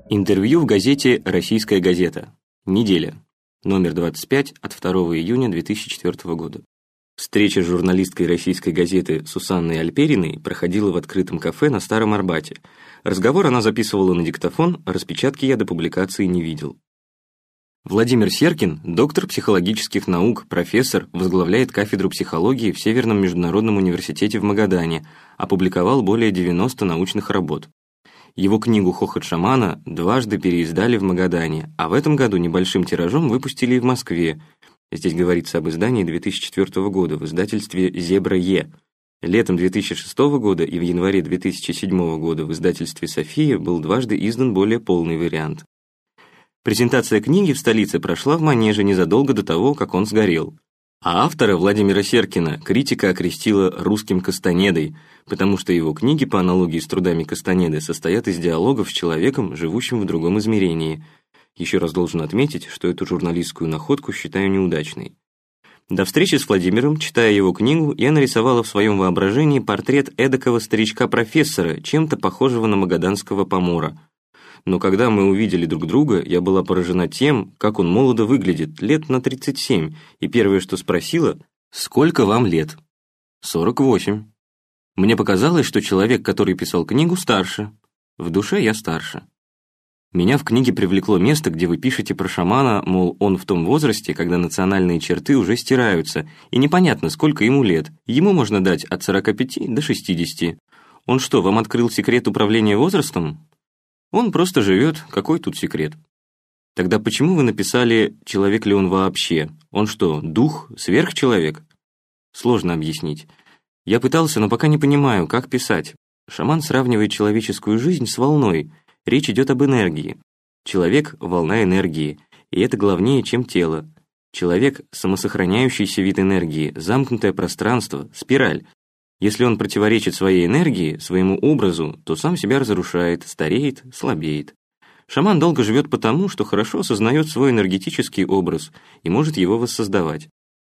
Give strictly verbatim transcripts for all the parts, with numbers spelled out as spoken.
Интервью в газете «Российская газета». Неделя. Номер двадцать пять от второго июня две тысячи четвёртого года. Встреча с журналисткой «Российской газеты» Сусанной Альпериной проходила в открытом кафе на Старом Арбате. Разговор она записывала на диктофон, а распечатки я до публикации не видел. Владимир Серкин, доктор психологических наук, профессор, возглавляет кафедру психологии в Северном международном университете в Магадане, опубликовал более девяноста научных работ. Его книгу «Хохот шамана» дважды переиздали в Магадане, а в этом году небольшим тиражом выпустили и в Москве. Здесь говорится об издании две тысячи четвёртого года в издательстве «Зебра Е». Летом две тысячи шестого года и в январе две тысячи седьмого года в издательстве «София» был дважды издан более полный вариант. Презентация книги в столице прошла в Манеже незадолго до того, как он сгорел. А автора, Владимира Серкина, критика окрестила «русским Кастанедой», потому что его книги, по аналогии с трудами Кастанеды, состоят из диалогов с человеком, живущим в другом измерении. Еще раз должен отметить, что эту журналистскую находку считаю неудачной. До встречи с Владимиром, читая его книгу, я нарисовала в своем воображении портрет эдакого старичка-профессора, чем-то похожего на магаданского помора. Но когда мы увидели друг друга, я была поражена тем, как он молодо выглядит, лет на тридцать семь, и первое, что спросила: «Сколько вам лет?» «сорок восемь». Мне показалось, что человек, который писал книгу, старше. В душе я старше. Меня в книге привлекло место, где вы пишете про шамана, мол, он в том возрасте, когда национальные черты уже стираются, и непонятно, сколько ему лет. Ему можно дать от сорока пяти до шестидесяти. Он что, вам открыл секрет управления возрастом? Он просто живет, какой тут секрет? Тогда почему вы написали «человек ли он вообще»? Он что, дух, сверхчеловек? Сложно объяснить. Я пытался, но пока не понимаю, как писать. Шаман сравнивает человеческую жизнь с волной. Речь идет об энергии. Человек — волна энергии, и это главнее, чем тело. Человек — самосохраняющийся вид энергии, замкнутое пространство, спираль. Если он противоречит своей энергии, своему образу, то сам себя разрушает, стареет, слабеет. Шаман долго живет потому, что хорошо осознает свой энергетический образ и может его воссоздавать.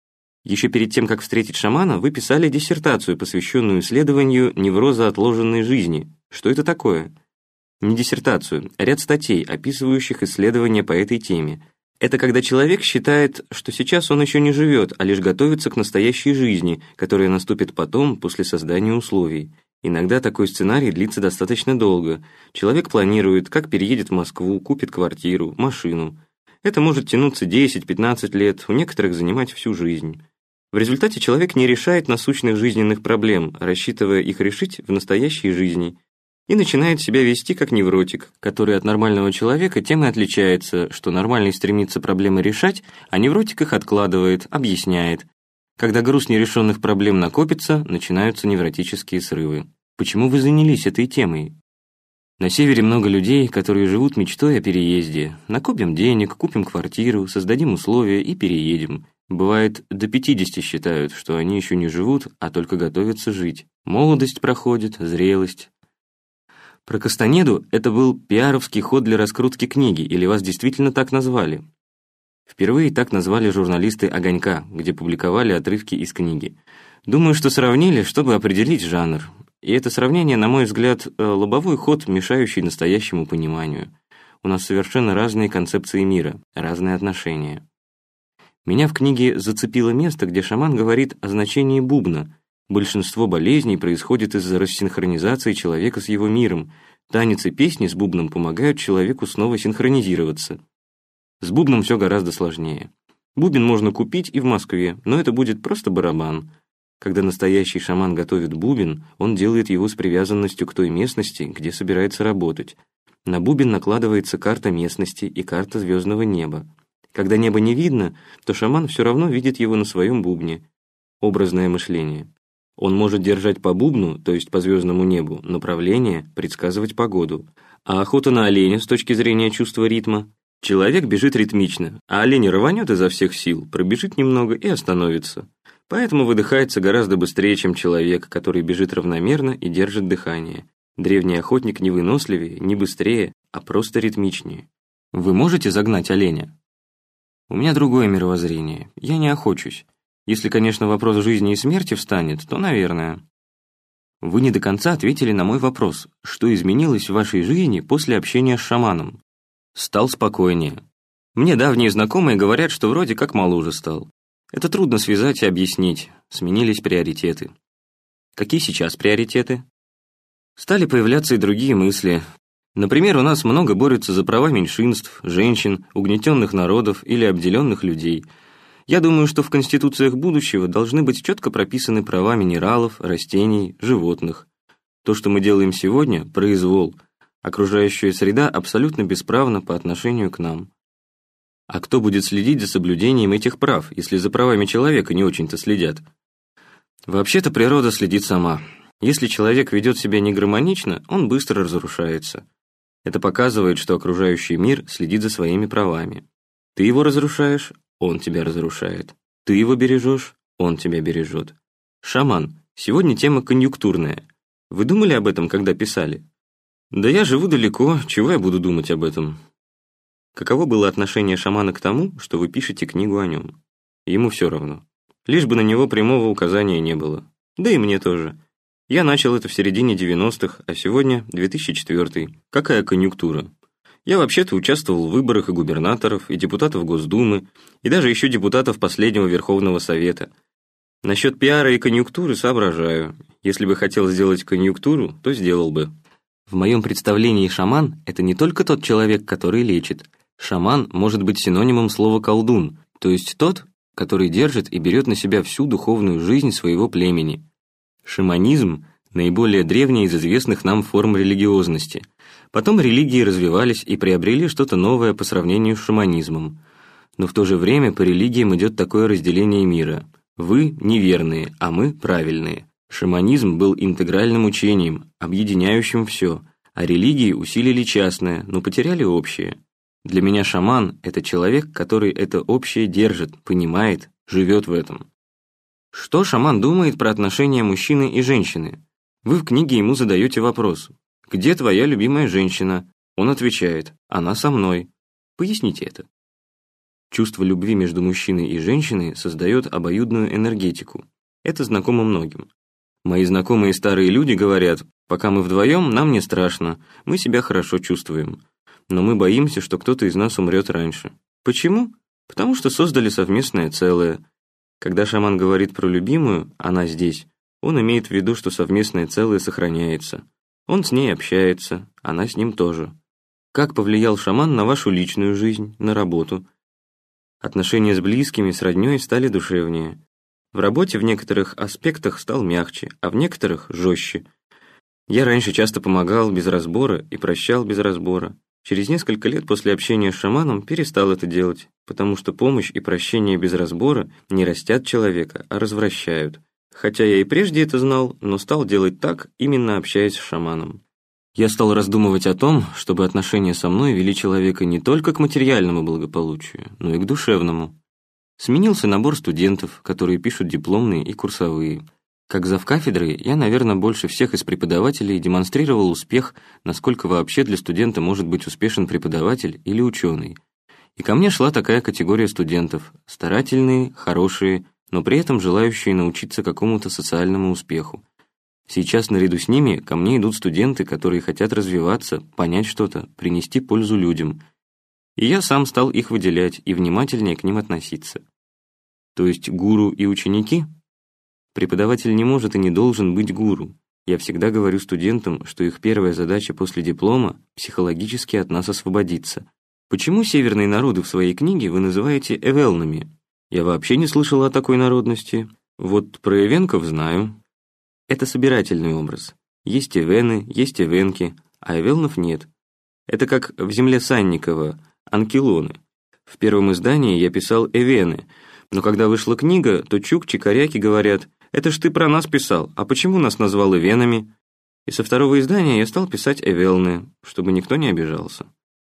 Еще перед тем, как встретить шамана, вы писали диссертацию, посвященную исследованию невроза отложенной жизни. Что это такое? Не диссертацию, а ряд статей, описывающих исследования по этой теме. Это когда человек считает, что сейчас он еще не живет, а лишь готовится к настоящей жизни, которая наступит потом, после создания условий. Иногда такой сценарий длится достаточно долго. Человек планирует, как переедет в Москву, купит квартиру, машину. Это может тянуться десять-пятнадцать лет, у некоторых занимать всю жизнь. В результате человек не решает насущных жизненных проблем, рассчитывая их решить в настоящей жизни, и начинает себя вести как невротик, который от нормального человека тем и отличается, что нормальный стремится проблемы решать, а невротик их откладывает, объясняет. Когда груз нерешенных проблем накопится, начинаются невротические срывы. Почему вы занялись этой темой? На севере много людей, которые живут мечтой о переезде. Накопим денег, купим квартиру, создадим условия и переедем. Бывает, до пятидесяти считают, что они еще не живут, а только готовятся жить. Молодость проходит, зрелость. Про Кастанеду это был пиаровский ход для раскрутки книги, или вас действительно так назвали? Впервые так назвали журналисты «Огонька», где публиковали отрывки из книги. Думаю, что сравнили, чтобы определить жанр. И это сравнение, на мой взгляд, лобовой ход, мешающий настоящему пониманию. У нас совершенно разные концепции мира, разные отношения. Меня в книге зацепило место, где шаман говорит о значении бубна. Большинство болезней происходит из-за рассинхронизации человека с его миром. Танец и песни с бубном помогают человеку снова синхронизироваться. С бубном все гораздо сложнее. Бубен можно купить и в Москве, но это будет просто барабан. Когда настоящий шаман готовит бубен, он делает его с привязанностью к той местности, где собирается работать. На бубен накладывается карта местности и карта звездного неба. Когда небо не видно, то шаман все равно видит его на своем бубне. Образное мышление. Он может держать по бубну, то есть по звездному небу, направление, предсказывать погоду. А охота на оленя с точки зрения чувства ритма? Человек бежит ритмично, а олень рванет изо всех сил, пробежит немного и остановится. Поэтому выдыхается гораздо быстрее, чем человек, который бежит равномерно и держит дыхание. Древний охотник не выносливее, не быстрее, а просто ритмичнее. Вы можете загнать оленя? У меня другое мировоззрение. Я не охочусь. Если, конечно, вопрос жизни и смерти встанет, то, наверное. Вы не до конца ответили на мой вопрос, что изменилось в вашей жизни после общения с шаманом. Стал спокойнее. Мне давние знакомые говорят, что вроде как моложе стал. Это трудно связать и объяснить, сменились приоритеты. Какие сейчас приоритеты? Стали появляться и другие мысли. Например, у нас много борются за права меньшинств, женщин, угнетенных народов или обделенных людей. Я думаю, что в конституциях будущего должны быть четко прописаны права минералов, растений, животных. То, что мы делаем сегодня – произвол. Окружающая среда абсолютно бесправна по отношению к нам. А кто будет следить за соблюдением этих прав, если за правами человека не очень-то следят? Вообще-то природа следит сама. Если человек ведет себя негармонично, он быстро разрушается. Это показывает, что окружающий мир следит за своими правами. Ты его разрушаешь, он тебя разрушает. Ты его бережешь, он тебя бережет. Шаман. Сегодня тема конъюнктурная. Вы думали об этом, когда писали? Да я живу далеко, чего я буду думать об этом? Каково было отношение шамана к тому, что вы пишете книгу о нем? Ему все равно. Лишь бы на него прямого указания не было. Да и мне тоже. Я начал это в середине девяностых, а сегодня две тысячи четвёртый. Какая конъюнктура? Я вообще-то участвовал в выборах и губернаторов, и депутатов Госдумы, и даже еще депутатов последнего Верховного Совета. Насчет пиара и конъюнктуры соображаю. Если бы хотел сделать конъюнктуру, то сделал бы. В моем представлении шаман – это не только тот человек, который лечит. Шаман может быть синонимом слова «колдун», то есть тот, который держит и берет на себя всю духовную жизнь своего племени. Шаманизм – наиболее древняя из известных нам форм религиозности. Потом религии развивались и приобрели что-то новое по сравнению с шаманизмом. Но в то же время по религиям идет такое разделение мира. Вы неверные, а мы правильные. Шаманизм был интегральным учением, объединяющим все, а религии усилили частное, но потеряли общее. Для меня шаман – это человек, который это общее держит, понимает, живет в этом. Что шаман думает про отношения мужчины и женщины? Вы в книге ему задаете вопрос: «Где твоя любимая женщина?» Он отвечает: «Она со мной». Поясните это. Чувство любви между мужчиной и женщиной создает обоюдную энергетику. Это знакомо многим. Мои знакомые старые люди говорят: «Пока мы вдвоем, нам не страшно, мы себя хорошо чувствуем. Но мы боимся, что кто-то из нас умрет раньше». Почему? Потому что создали совместное целое. Когда шаман говорит про любимую, она здесь, он имеет в виду, что совместное целое сохраняется. Он с ней общается, она с ним тоже. Как повлиял шаман на вашу личную жизнь, на работу? Отношения с близкими, с роднёй стали душевнее. В работе в некоторых аспектах стал мягче, а в некоторых жестче. Я раньше часто помогал без разбора и прощал без разбора. Через несколько лет после общения с шаманом перестал это делать, потому что помощь и прощение без разбора не растят человека, а развращают. Хотя я и прежде это знал, но стал делать так, именно общаясь с шаманом. Я стал раздумывать о том, чтобы отношения со мной вели человека не только к материальному благополучию, но и к душевному. Сменился набор студентов, которые пишут дипломные и курсовые. Как завкафедры, я, наверное, больше всех из преподавателей демонстрировал успех, насколько вообще для студента может быть успешен преподаватель или ученый. И ко мне шла такая категория студентов – старательные, хорошие, но при этом желающие научиться какому-то социальному успеху. Сейчас наряду с ними ко мне идут студенты, которые хотят развиваться, понять что-то, принести пользу людям. И я сам стал их выделять и внимательнее к ним относиться. То есть гуру и ученики? Преподаватель не может и не должен быть гуру. Я всегда говорю студентам, что их первая задача после диплома – психологически от нас освободиться. Почему северные народы в своей книге вы называете эвелнами? Я вообще не слышал о такой народности. Вот про эвенков знаю. Это собирательный образ. Есть эвены, есть эвенки, а эвелнов нет. Это как в земле Санникова, анкилоны. В первом издании я писал эвены, но когда вышла книга, то чукчи-коряки говорят: «Это ж ты про нас писал, а почему нас назвал эвенами?» И со второго издания я стал писать эвелны, чтобы никто не обижался.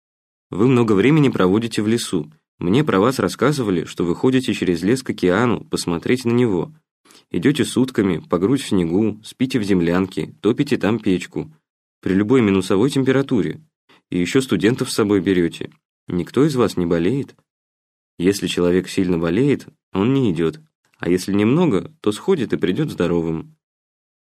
Вы много времени проводите в лесу. Мне про вас рассказывали, что вы ходите через лес к океану посмотреть на него. Идете сутками, по грудь в снегу, спите в землянке, топите там печку. При любой минусовой температуре. И еще студентов с собой берете. Никто из вас не болеет? Если человек сильно болеет, он не идет. А если немного, то сходит и придет здоровым.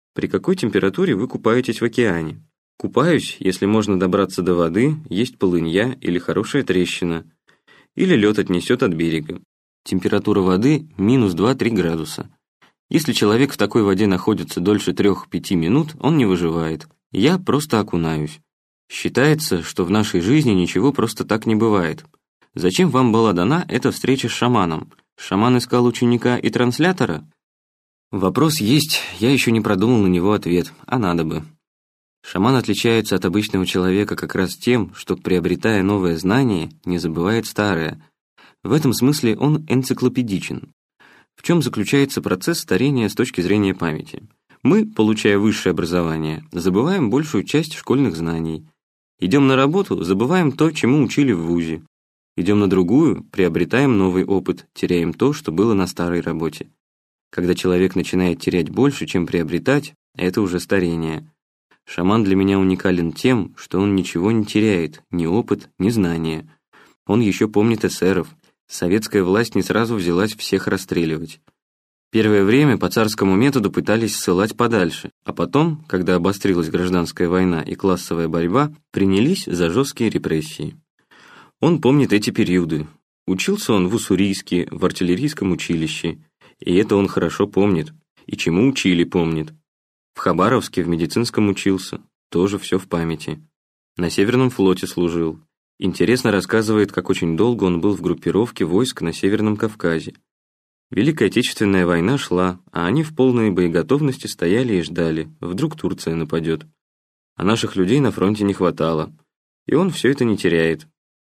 При какой температуре вы купаетесь в океане? Купаюсь, если можно добраться до воды, есть полынья или хорошая трещина, или лед отнесет от берега. Температура воды минус два-три градуса. Если человек в такой воде находится дольше трех-пяти минут, он не выживает. Я просто окунаюсь. Считается, что в нашей жизни ничего просто так не бывает. Зачем вам была дана эта встреча с шаманом? Шаман искал ученика и транслятора? Вопрос есть, я еще не продумал на него ответ, а надо бы. Шаман отличается от обычного человека как раз тем, что, приобретая новое знание, не забывает старое. В этом смысле он энциклопедичен. В чем заключается процесс старения с точки зрения памяти? Мы, получая высшее образование, забываем большую часть школьных знаний. Идем на работу, забываем то, чему учили в вузе. Идем на другую, приобретаем новый опыт, теряем то, что было на старой работе. Когда человек начинает терять больше, чем приобретать, это уже старение. Шаман для меня уникален тем, что он ничего не теряет, ни опыт, ни знания. Он еще помнит эсеров. Советская власть не сразу взялась всех расстреливать. Первое время по царскому методу пытались ссылать подальше, а потом, когда обострилась гражданская война и классовая борьба, принялись за жесткие репрессии. Он помнит эти периоды. Учился он в Уссурийске, в артиллерийском училище, и это он хорошо помнит, и чему учили помнит. В Хабаровске в медицинском учился, тоже все в памяти. На Северном флоте служил. Интересно рассказывает, как очень долго он был в группировке войск на Северном Кавказе. Великая Отечественная война шла, а они в полной боеготовности стояли и ждали, вдруг Турция нападет. А наших людей на фронте не хватало, и он все это не теряет.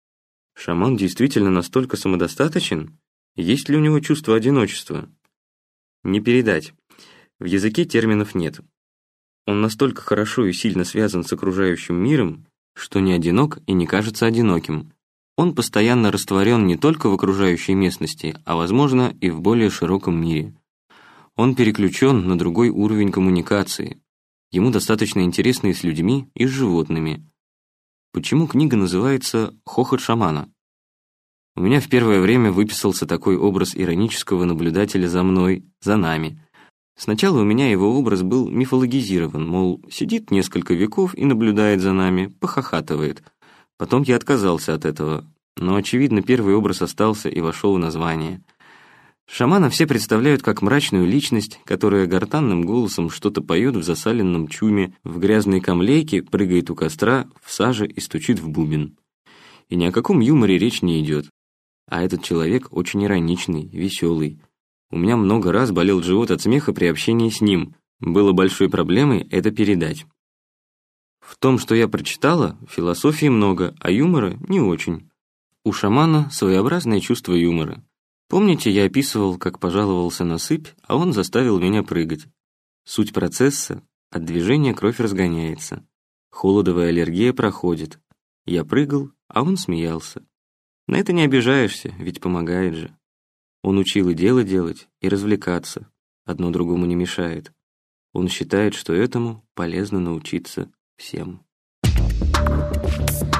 Шаман действительно настолько самодостаточен? Есть ли у него чувство одиночества? Не передать. В языке терминов нет. Он настолько хорошо и сильно связан с окружающим миром, что не одинок и не кажется одиноким. Он постоянно растворен не только в окружающей местности, а, возможно, и в более широком мире. Он переключен на другой уровень коммуникации. Ему достаточно интересно и с людьми, и с животными. Почему книга называется «Хохот шамана»? У меня в первое время выписался такой образ иронического наблюдателя за мной, за нами. Сначала у меня его образ был мифологизирован, мол, сидит несколько веков и наблюдает за нами, похохатывает. Потом я отказался от этого, но, очевидно, первый образ остался и вошел в название. Шамана все представляют как мрачную личность, которая гортанным голосом что-то поет в засаленном чуме, в грязной камлейке прыгает у костра, в саже и стучит в бубен. И ни о каком юморе речь не идет. А этот человек очень ироничный, веселый. У меня много раз болел живот от смеха при общении с ним. Было большой проблемой это передать. В том, что я прочитала, философии много, а юмора не очень. У шамана своеобразное чувство юмора. Помните, я описывал, как пожаловался на сыпь, а он заставил меня прыгать. Суть процесса — от движения кровь разгоняется. Холодовая аллергия проходит. Я прыгал, а он смеялся. На это не обижаешься, ведь помогает же. Он учил и дело делать, и развлекаться. Одно другому не мешает. Он считает, что этому полезно научиться всем.